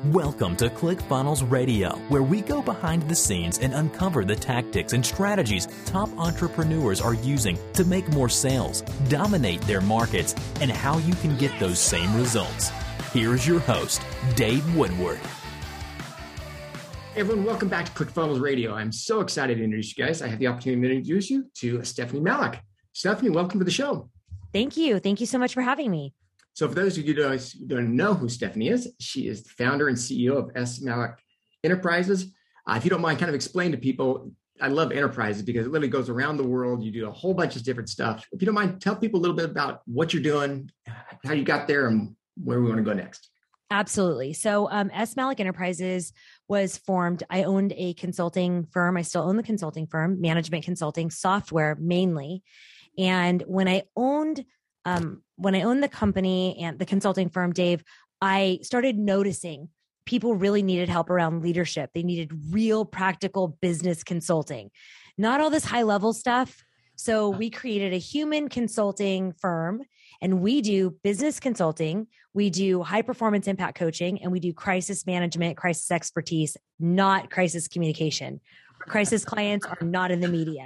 Welcome to ClickFunnels Radio, where we go behind the scenes and uncover the tactics and strategies top entrepreneurs are using to make more sales, dominate their markets, and how you can get those same results. Here's your host, Dave Woodward. Hey everyone, welcome back to ClickFunnels Radio. I'm so excited to introduce you guys. I have the opportunity to introduce you to Stephanie Malek. Stephanie, welcome to the show. Thank you. Thank you so much for having me. So for those of you who don't know who Stephanie is, she is the founder and CEO of S. Malek Enterprises. If you don't mind, kind of explain to people, I love enterprises because it literally goes around the world. You do a whole bunch of different stuff. If you don't mind, tell people a little bit about what you're doing, how you got there, and where we want to go next. Absolutely. So S. Malek Enterprises was formed. I owned a consulting firm. I still own the consulting firm, management consulting, software mainly. And when I owned the company and the consulting firm, Dave, I started noticing people really needed help around leadership. They needed real practical business consulting, not all this high level stuff. So we created a human consulting firm, and we do business consulting. We do high performance impact coaching, and we do crisis management, crisis expertise, not crisis communication. Our crisis clients are not in the media.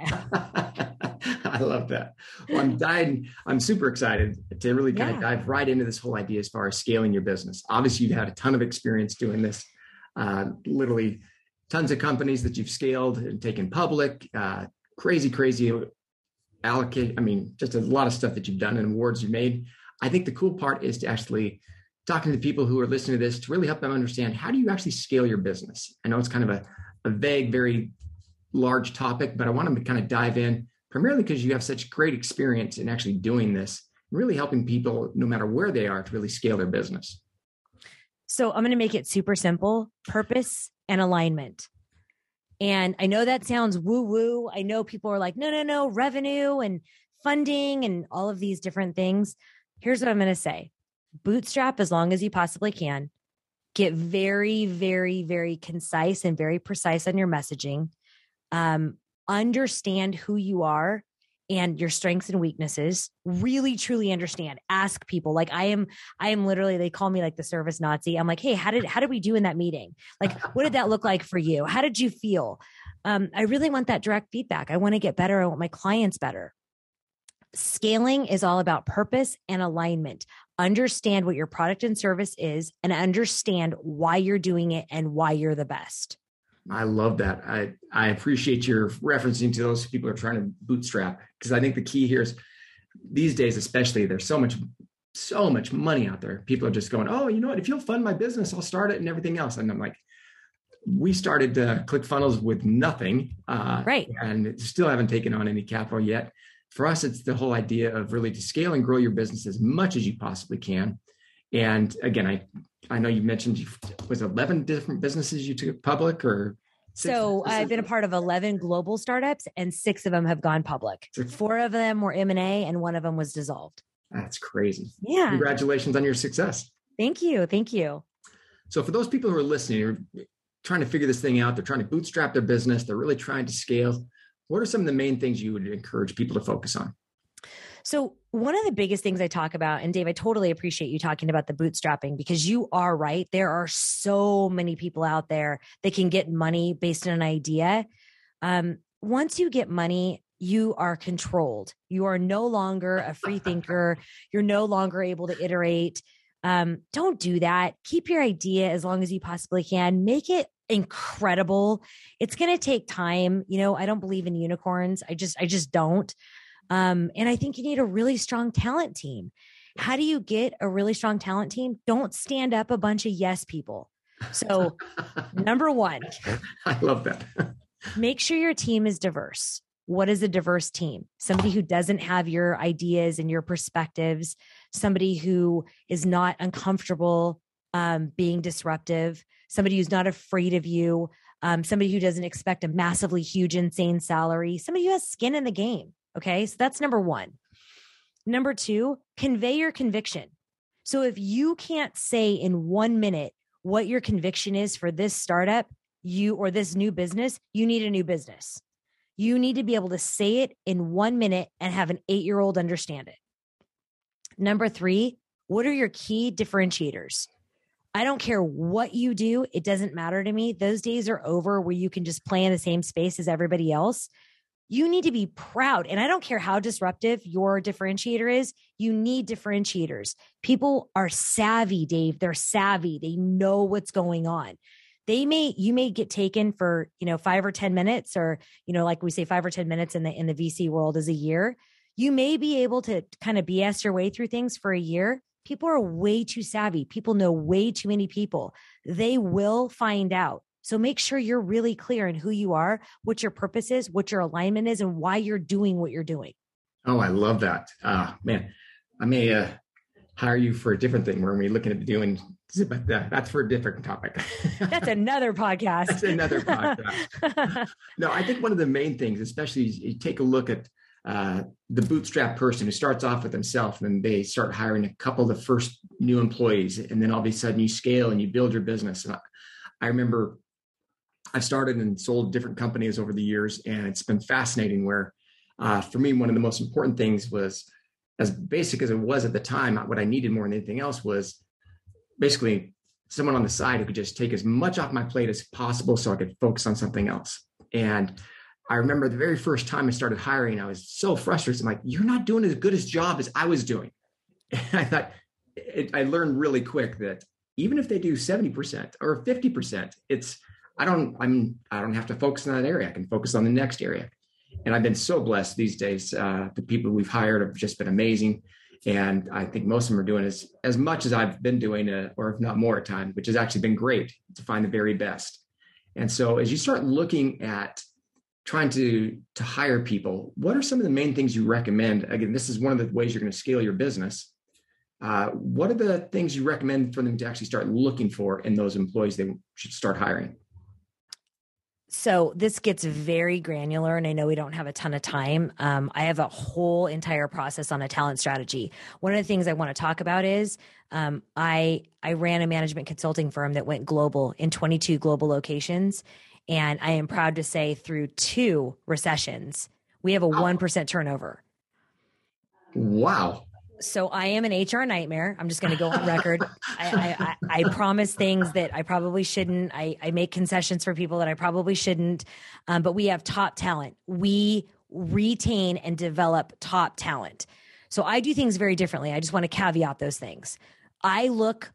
I love that. Well, I'm super excited to really kind of dive right into this whole idea as far as scaling your business. Obviously, you've had a ton of experience doing this, literally tons of companies that you've scaled and taken public, crazy allocate. I mean, just a lot of stuff that you've done and awards you've made. I think the cool part is to actually talking to people who are listening to this to really help them understand, how do you actually scale your business? I know it's kind of a vague, very large topic, but I want to kind of dive in primarily because you have such great experience in actually doing this, really helping people no matter where they are to really scale their business. So I'm going to make it super simple: purpose and alignment. And I know that sounds woo-woo. I know people are like, no, revenue and funding and all of these different things. Here's what I'm going to say. Bootstrap as long as you possibly can. Get very, very, very concise and very precise on your messaging. Understand who you are and your strengths and weaknesses. Really, truly understand. Ask people. Like I am literally, they call me like the service Nazi. I'm like, hey, how did we do in that meeting? Like, what did that look like for you? How did you feel? I really want that direct feedback. I want to get better. I want my clients better. Scaling is all about purpose and alignment. Understand what your product and service is and understand why you're doing it and why you're the best. I love that. I appreciate your referencing to those people who are trying to bootstrap, because I think the key here is these days, especially, there's so much money out there. People are just going, oh, you know what? If you'll fund my business, I'll start it and everything else. And I'm like, we started ClickFunnels with nothing, right? And still haven't taken on any capital yet. For us, it's the whole idea of really to scale and grow your business as much as you possibly can. And again, I know you mentioned, was 11 different businesses you took public, or 6? So I've been a part of 11 global startups, and 6 of them have gone public. 4 of them were M&A, and 1 of them was dissolved. That's crazy. Yeah. Congratulations on your success. Thank you. Thank you. So for those people who are listening, are trying to figure this thing out, they're trying to bootstrap their business, they're really trying to scale. What are some of the main things you would encourage people to focus on? So one of the biggest things I talk about, and Dave, I totally appreciate you talking about the bootstrapping, because you are right. There are so many people out there that can get money based on an idea. Once you get money, you are controlled. You are no longer a free thinker. You're no longer able to iterate. Don't do that. Keep your idea as long as you possibly can. Make it incredible. It's going to take time. You know, I don't believe in unicorns. I just don't. And I think you need a really strong talent team. How do you get a really strong talent team? Don't stand up a bunch of yes people. So number 1, I love that. Make sure your team is diverse. What is a diverse team? Somebody who doesn't have your ideas and your perspectives, somebody who is not uncomfortable being disruptive, somebody who's not afraid of you, somebody who doesn't expect a massively huge, insane salary, somebody who has skin in the game. Okay, so that's number 1. Number 2, convey your conviction. So if you can't say in 1 minute what your conviction is for this startup, or this new business, you need a new business. You need to be able to say it in 1 minute and have an 8-year-old understand it. Number 3, what are your key differentiators? I don't care what you do. It doesn't matter to me. Those days are over where you can just play in the same space as everybody else. You need to be proud. And I don't care how disruptive your differentiator is. You need differentiators. People are savvy, Dave. They're savvy. They know what's going on. You may get taken for, 5 or 10 minutes, or, like we say, 5 or 10 minutes in the VC world is a year. You may be able to kind of BS your way through things for a year. People are way too savvy. People know way too many people. They will find out. So make sure you're really clear in who you are, what your purpose is, what your alignment is, and why you're doing what you're doing. Oh, I love that. Man, I may hire you for a different thing where we're looking at doing, but that's for a different topic. That's another podcast. That's another podcast. No, I think one of the main things, especially you take a look at the bootstrap person who starts off with himself, and they start hiring a couple of the first new employees, and then all of a sudden you scale and you build your business. And I remember I've started and sold different companies over the years, and it's been fascinating where for me, one of the most important things was, as basic as it was at the time, what I needed more than anything else was basically someone on the side who could just take as much off my plate as possible so I could focus on something else. And I remember the very first time I started hiring, I was so frustrated. I'm like, you're not doing as good a job as I was doing. And I thought, I learned really quick that even if they do 70% or 50%, I don't have to focus on that area. I can focus on the next area. And I've been so blessed these days. The people we've hired have just been amazing. And I think most of them are doing as much as I've been doing, or if not more at times, which has actually been great to find the very best. And so as you start looking at trying to hire people, what are some of the main things you recommend? Again, this is one of the ways you're going to scale your business. What are the things you recommend for them to actually start looking for in those employees they should start hiring? So this gets very granular, and I know we don't have a ton of time. I have a whole entire process on a talent strategy. One of the things I want to talk about is I ran a management consulting firm that went global in 22 global locations. And I am proud to say through 2 recessions, we have a 1% turnover. Wow. So I am an HR nightmare. I'm just going to go on record. I promise things that I probably shouldn't. I make concessions for people that I probably shouldn't. But we have top talent. We retain and develop top talent. So I do things very differently. I just want to caveat those things. I look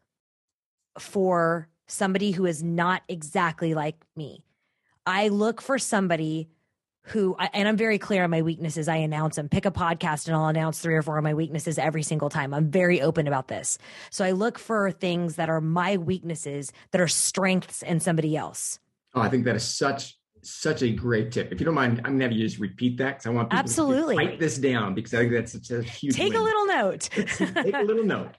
for somebody who is not exactly like me. I look for somebody who, and I'm very clear on my weaknesses. I announce them. Pick a podcast and I'll announce 3 or 4 of my weaknesses every single time. I'm very open about this. So I look for things that are my weaknesses that are strengths in somebody else. Oh, I think that is such a great tip. If you don't mind, I'm going to have you just repeat that because I want people to write this down because I think that's such a huge Take win. a little note. Take a little note.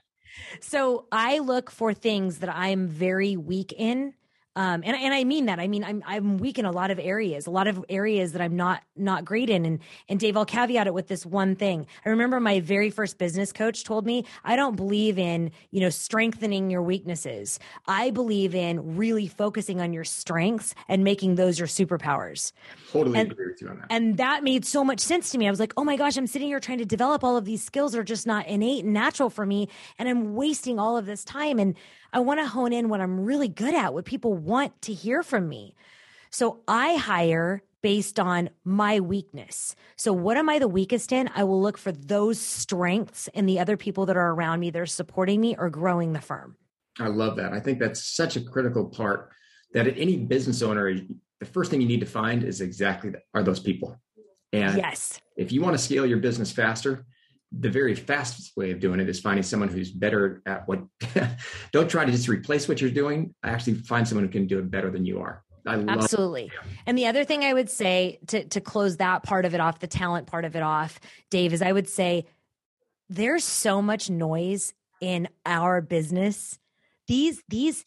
So I look for things that I'm very weak in. And I mean that. I mean, I'm weak in a lot of areas that I'm not great in. And Dave, I'll caveat it with this one thing. I remember my very first business coach told me, I don't believe in, strengthening your weaknesses. I believe in really focusing on your strengths and making those your superpowers. Totally agree with you on that. And that made so much sense to me. I was like, oh my gosh, I'm sitting here trying to develop all of these skills that are just not innate and natural for me. And I'm wasting all of this time. And I want to hone in what I'm really good at, what people want to hear from me. So I hire based on my weakness. So what am I the weakest in? I will look for those strengths in the other people that are around me that are supporting me or growing the firm. I love that. I think that's such a critical part that any business owner, the first thing you need to find is exactly that, are those people. And yes, if you want to scale your business faster, the very fastest way of doing it is finding someone who's better at what, don't try to just replace what you're doing. Actually find someone who can do it better than you are. Absolutely. And the other thing I would say to close that part of it off, the talent part of it off, Dave, is I would say there's so much noise in our business. These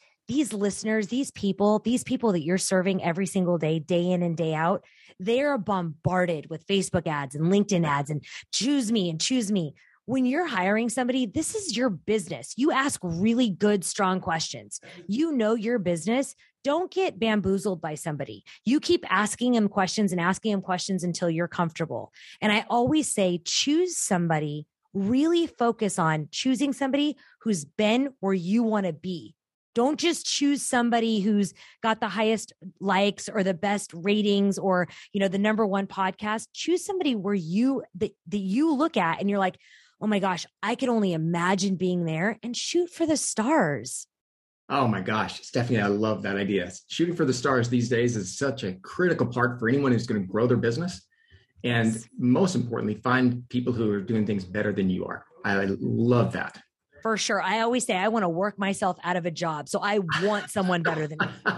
listeners, these people that you're serving every single day, day in and day out, they are bombarded with Facebook ads and LinkedIn ads and choose me and choose me. When you're hiring somebody, this is your business. You ask really good, strong questions. You know your business. Don't get bamboozled by somebody. You keep asking them questions until you're comfortable. And I always say, choose somebody, really focus on choosing somebody who's been where you want to be. Don't just choose somebody who's got the highest likes or the best ratings or, the number one podcast. Choose somebody where that you look at and you're like, oh my gosh, I could only imagine being there, and shoot for the stars. Oh my gosh, Stephanie, I love that idea. Shooting for the stars these days is such a critical part for anyone who's going to grow their business. And most importantly, find people who are doing things better than you are. I love that. For sure. I always say I want to work myself out of a job. So I want someone better than me.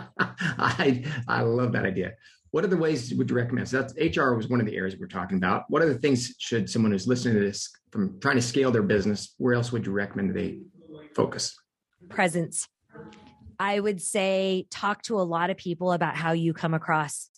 I love that idea. What other ways would you recommend? So that's HR was one of the areas we're talking about. What other things should someone who's listening to this from trying to scale their business, where else would you recommend they focus? Presence. I would say talk to a lot of people about how you come across.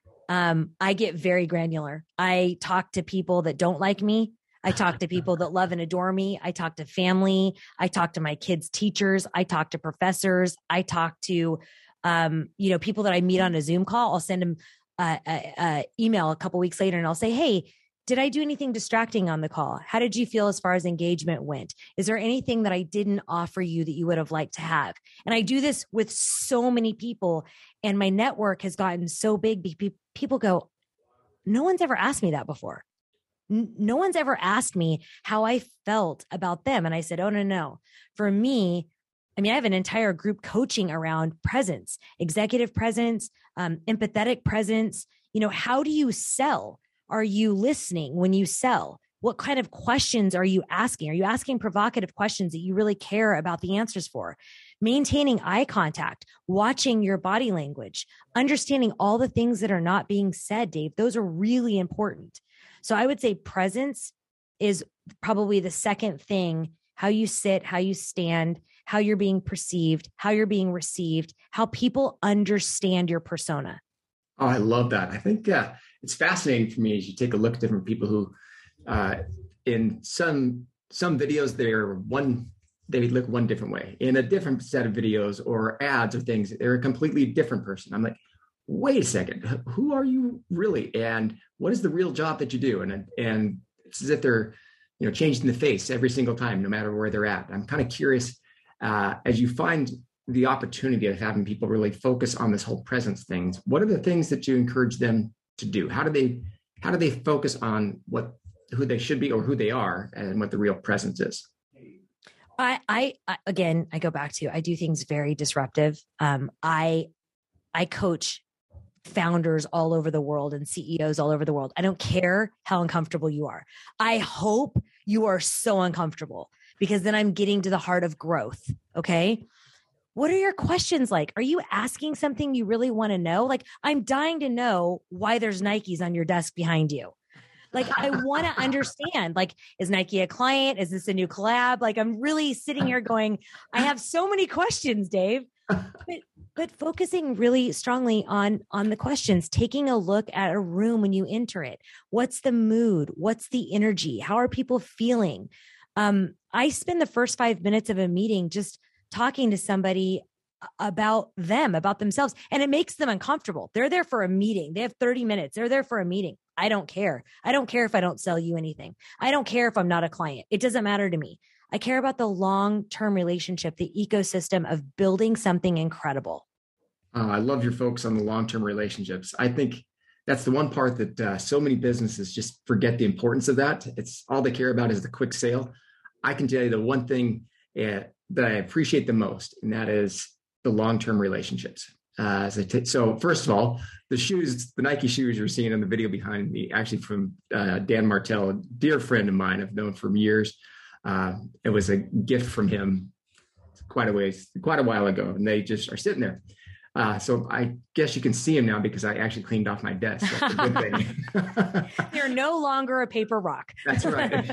I get very granular. I talk to people that don't like me. I talk to people that love and adore me. I talk to family. I talk to my kids' teachers. I talk to professors. I talk to people that I meet on a Zoom call. I'll send them a email a couple weeks later and I'll say, hey, did I do anything distracting on the call? How did you feel as far as engagement went? Is there anything that I didn't offer you that you would have liked to have? And I do this with so many people, and my network has gotten so big. People go, no one's ever asked me that before. No one's ever asked me how I felt about them. And I said, oh, no. For me, I have an entire group coaching around presence, executive presence, empathetic presence. How do you sell? Are you listening when you sell? What kind of questions are you asking? Are you asking provocative questions that you really care about the answers for? Maintaining eye contact, watching your body language, understanding all the things that are not being said, Dave. Those are really important. So I would say presence is probably the second thing. How you sit, how you stand, how you're being perceived, how you're being received, how people understand your persona. Oh, I love that. I think it's fascinating for me as you take a look at different people who, in some videos, they look one different way. In a different set of videos or ads or things, they're a completely different person. I'm like, wait a second, who are you really? And what is the real job that you do? And it's as if they're, changing the face every single time, no matter where they're at. I'm kind of curious, as you find the opportunity of having people really focus on this whole presence things, what are the things that you encourage them to do? How do they focus on who they should be or who they are and what the real presence is? I again, I go back to, I do things very disruptive. I coach founders all over the world and CEOs all over the world. I don't care how uncomfortable you are. I hope you are so uncomfortable, because then I'm getting to the heart of growth. Okay. What are your questions like? Are you asking something you really want to know? Like, I'm dying to know why there's Nikes on your desk behind you. Like, I want to understand, like, is Nike a client? Is this a new collab? Like, I'm really sitting here going, I have so many questions, Dave, but focusing really strongly on the questions, taking a look at a room when you enter it. What's the mood? What's the energy? How are people feeling? I spend the first 5 minutes of a meeting just talking to somebody about them, about themselves, and it makes them uncomfortable. They're there for a meeting. They have 30 minutes. They're there for a meeting. I don't care. I don't care if I don't sell you anything. I don't care if I'm not a client. It doesn't matter to me. I care about the long-term relationship, the ecosystem of building something incredible. I love your focus on the long-term relationships. I think that's the one part that so many businesses just forget the importance of that. It's all they care about is the quick sale. I can tell you the one thing that I appreciate the most, and that is the long-term relationships. So first of all, the Nike shoes you're seeing in the video behind me, actually from Dan Martell, a dear friend of mine I've known for years. It was a gift from him quite a while ago, and they just are sitting there. So I guess you can see them now because I actually cleaned off my desk. That's a good thing. You're no longer a paper rock. That's right.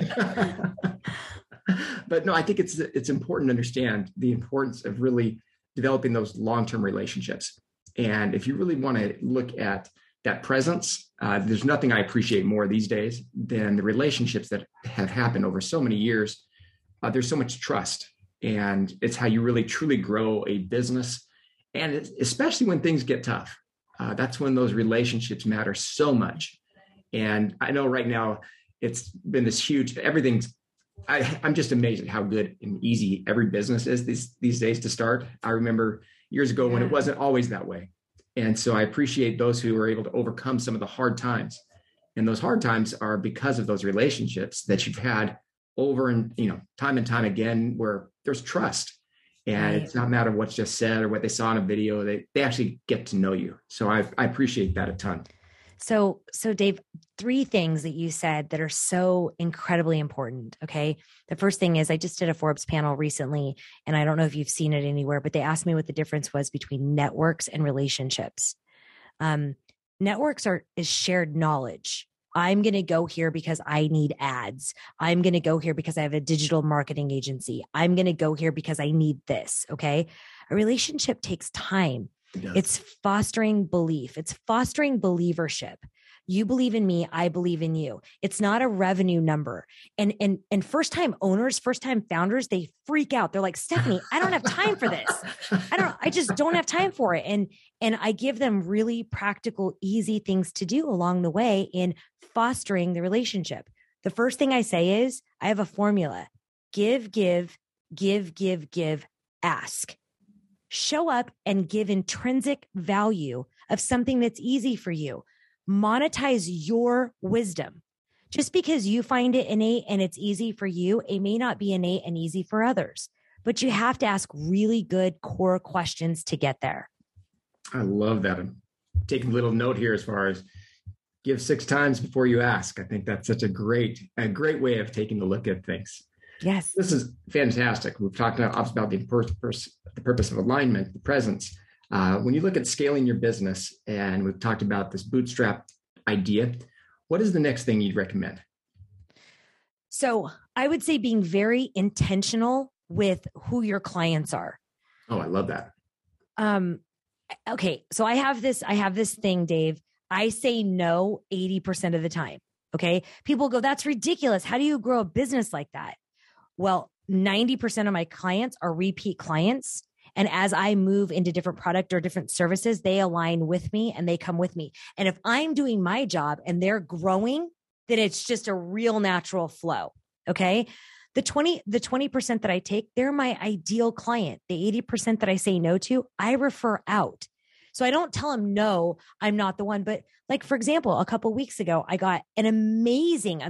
But no, I think it's important to understand the importance of really developing those long-term relationships. And if you really want to look at that presence, there's nothing I appreciate more these days than the relationships that have happened over so many years. There's so much trust, and it's how you really truly grow a business. And especially when things get tough, that's when those relationships matter so much. And I know right now it's been this huge, everything's I'm just amazed at how good and easy every business is these days to start. I remember years ago when it wasn't always that way. And so I appreciate those who are able to overcome some of the hard times. And those hard times are because of those relationships that you've had over and, time and time again, where there's trust. And It's not a matter of what's just said or what they saw in a video. They actually get to know you. So I appreciate that a ton. So Dave, 3 things that you said that are so incredibly important. Okay. The first thing is I just did a Forbes panel recently, and I don't know if you've seen it anywhere, but they asked me what the difference was between networks and relationships. Networks is shared knowledge. I'm going to go here because I need ads. I'm going to go here because I have a digital marketing agency. I'm going to go here because I need this. Okay. A relationship takes time. It's fostering belief. It's fostering believership. You believe in me. I believe in you. It's not a revenue number. And first-time owners, first-time founders, they freak out. They're like, Stephanie, I don't have time for this. I just don't have time for it. And I give them really practical, easy things to do along the way in fostering the relationship. The first thing I say is I have a formula. Give, ask. Show up and give intrinsic value of something that's easy for you. Monetize your wisdom. Just because you find it innate and it's easy for you, it may not be innate and easy for others, but you have to ask really good core questions to get there. I love that. I'm taking a little note here as far as give 6 times before you ask. I think that's such a great way of taking a look at things. Yes. This is fantastic. We've talked about the purpose of alignment, the presence. When you look at scaling your business, and we've talked about this bootstrap idea, what is the next thing you'd recommend? So I would say being very intentional with who your clients are. Oh, I love that. Okay. So I have this thing, Dave. I say no 80% of the time. Okay. People go, that's ridiculous. How do you grow a business like that? Well, 90% of my clients are repeat clients. And as I move into different product or different services, they align with me and they come with me. And if I'm doing my job and they're growing, then it's just a real natural flow. Okay. The 20% that I take, they're my ideal client. The 80% that I say no to, I refer out. So I don't tell them, no, I'm not the one. But like, for example, a couple of weeks ago, I got an amazing,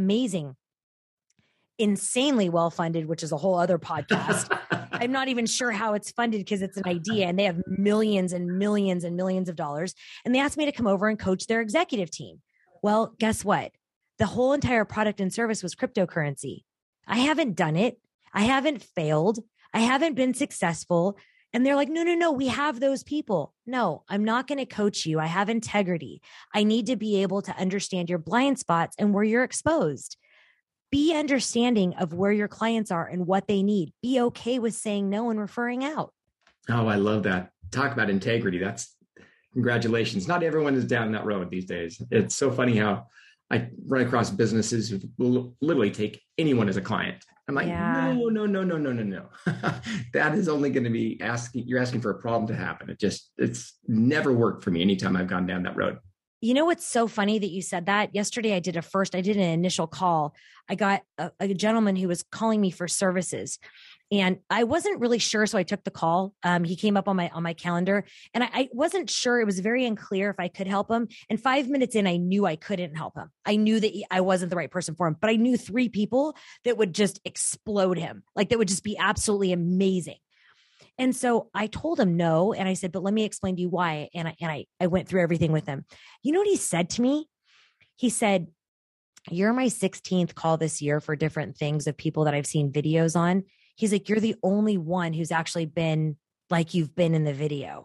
insanely well-funded, which is a whole other podcast. I'm not even sure how it's funded because it's an idea and they have millions and millions and millions of dollars. And they asked me to come over and coach their executive team. Well, guess what? The whole entire product and service was cryptocurrency. I haven't done it. I haven't failed. I haven't been successful. And they're like, no, we have those people. No, I'm not going to coach you. I have integrity. I need to be able to understand your blind spots and where you're exposed. Be understanding of where your clients are and what they need. Be okay with saying no and referring out. Oh, I love that. Talk about integrity. Congratulations. Not everyone is down that road these days. It's so funny how I run across businesses who will literally take anyone as a client. I'm like, no. That is only going to be you're asking for a problem to happen. It's never worked for me anytime I've gone down that road. You know what's so funny that you said that? Yesterday, I did an initial call. I got a gentleman who was calling me for services, and I wasn't really sure, so I took the call. He came up on my calendar, and I wasn't sure. It was very unclear if I could help him. And 5 minutes in, I knew I couldn't help him. I knew that I wasn't the right person for him, but I knew 3 people that would just explode him, like that would just be absolutely amazing. And so I told him no. And I said, but let me explain to you why. And I went through everything with him. You know what he said to me? He said, you're my 16th call this year for different things of people that I've seen videos on. He's like, you're the only one who's actually been like you've been in the video.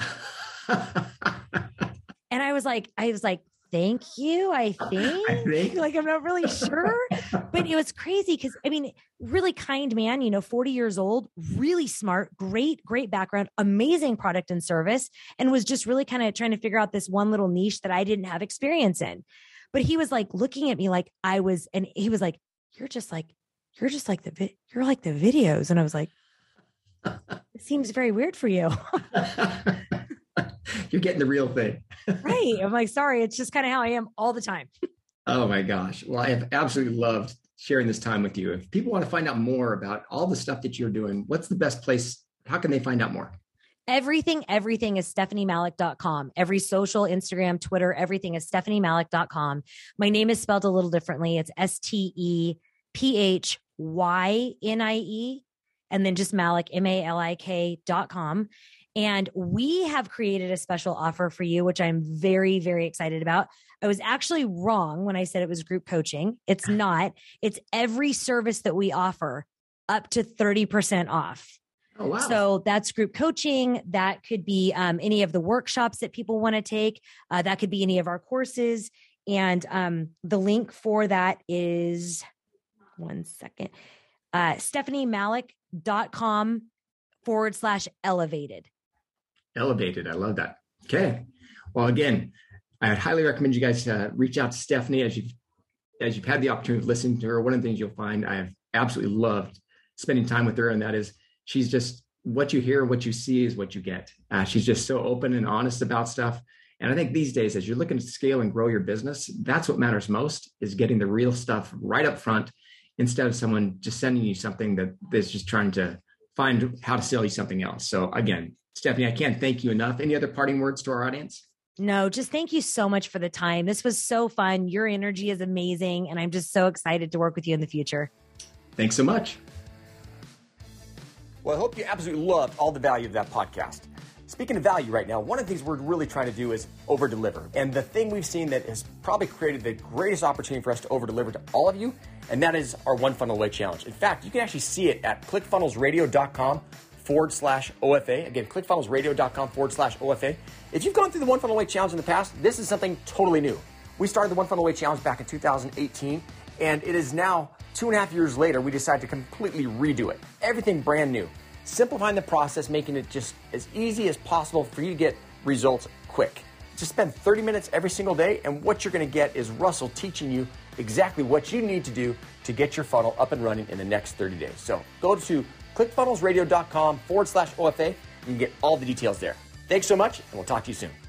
And I was like, thank you. I think like, I'm not really sure, but it was crazy. Cause I mean, really kind man, 40 years old, really smart, great background, amazing product and service. And was just really kind of trying to figure out this one little niche that I didn't have experience in. But he was like looking at me like I was, and he was like, you're like the videos. And I was like, it seems very weird for you. You're getting the real thing. Right. I'm like, sorry. It's just kind of how I am all the time. Oh my gosh. Well, I have absolutely loved sharing this time with you. If people want to find out more about all the stuff that you're doing, what's the best place? How can they find out more? Everything is stephaniemalick.com. Every social, Instagram, Twitter, everything is stephaniemalick.com. My name is spelled a little differently. It's STEPHYNIE, and then just Malik, MALIK.com. And we have created a special offer for you, which I'm very, very excited about. I was actually wrong when I said it was group coaching. It's not. It's every service that we offer up to 30% off. Oh, wow. So that's group coaching. That could be any of the workshops that people want to take. That could be any of our courses. And the link for that is, one second, stephaniemalick.com/elevated. Elevated. I love that. Okay. Well, again, I'd highly recommend you guys reach out to Stephanie as you've had the opportunity to listen to her. One of the things you'll find I have absolutely loved spending time with her, and that is she's just, what you hear, what you see is what you get. She's just so open and honest about stuff. And I think these days, as you're looking to scale and grow your business, that's what matters most, is getting the real stuff right up front, instead of someone just sending you something that's just trying to find how to sell you something else. So again, Stephanie, I can't thank you enough. Any other parting words to our audience? No, just thank you so much for the time. This was so fun. Your energy is amazing. And I'm just so excited to work with you in the future. Thanks so much. Well, I hope you absolutely loved all the value of that podcast. Speaking of value right now, one of the things we're really trying to do is over-deliver. And the thing we've seen that has probably created the greatest opportunity for us to over-deliver to all of you, and that is our One Funnel Away Challenge. In fact, you can actually see it at clickfunnelsradio.com/OFA. Again, clickfunnelsradio.com/OFA. If you've gone through the One Funnel Away Challenge in the past, this is something totally new. We started the One Funnel Away Challenge back in 2018, and it is now 2.5 years later, we decided to completely redo it. Everything brand new. Simplifying the process, making it just as easy as possible for you to get results quick. Just spend 30 minutes every single day, and what you're going to get is Russell teaching you exactly what you need to do to get your funnel up and running in the next 30 days. So go to clickfunnelsradio.com/OFA. You can get all the details there. Thanks so much, and we'll talk to you soon.